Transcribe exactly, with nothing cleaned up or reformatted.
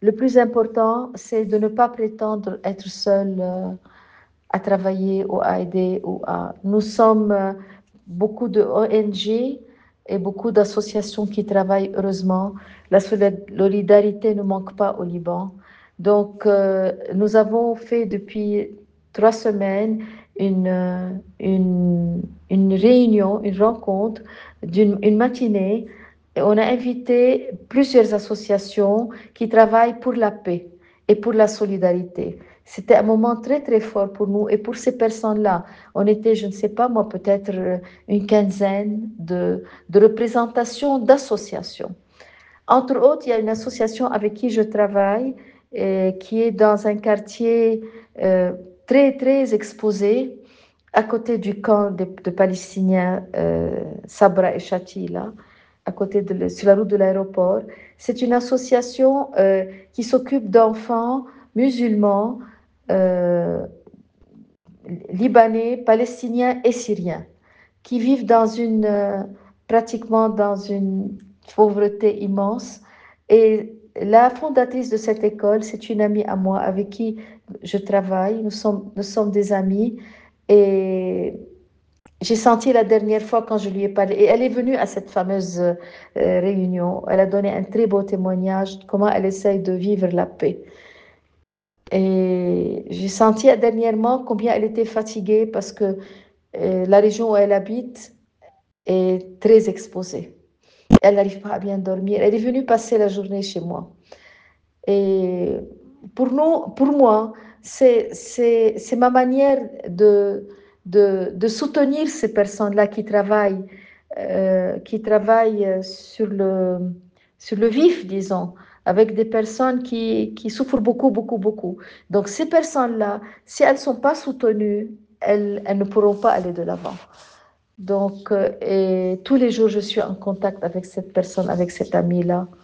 le plus important, c'est de ne pas prétendre être seul euh, à travailler ou à aider. Ou à... Nous sommes euh, beaucoup de O N G et beaucoup d'associations qui travaillent heureusement. La solidarité ne manque pas au Liban. Donc, euh, nous avons fait depuis trois semaines une, euh, une, une réunion, une rencontre d'une une matinée. Et on a invité plusieurs associations qui travaillent pour la paix et pour la solidarité. C'était un moment très, très fort pour nous et pour ces personnes-là. On était, je ne sais pas moi, peut-être une quinzaine de, de représentations d'associations. Entre autres, il y a une association avec qui je travaille euh, qui est dans un quartier euh, très, très exposé à côté du camp de, de Palestiniens euh, Sabra et Shatila, à côté de, sur la route de l'aéroport. C'est une association euh, qui s'occupe d'enfants musulmans, euh, libanais, palestiniens et syriens, qui vivent dans une, euh, pratiquement dans une pauvreté immense. Et la fondatrice de cette école, c'est une amie à moi avec qui je travaille. Nous sommes, nous sommes des amis. Et j'ai senti la dernière fois quand je lui ai parlé, et elle est venue à cette fameuse euh, réunion, elle a donné un très beau témoignage de comment elle essaye de vivre la paix. Et j'ai senti dernièrement combien elle était fatiguée parce que euh, la région où elle habite est très exposée. Elle n'arrive pas à bien dormir. Elle est venue passer la journée chez moi. Et pour nous, pour moi, c'est, c'est, c'est ma manière de, de, de soutenir ces personnes-là qui travaillent, euh, qui travaillent sur le, sur le vif, disons, avec des personnes qui, qui souffrent beaucoup, beaucoup, beaucoup. Donc ces personnes-là, si elles ne sont pas soutenues, elles, elles ne pourront pas aller de l'avant. Donc, euh, et tous les jours, je suis en contact avec cette personne, avec cet ami-là.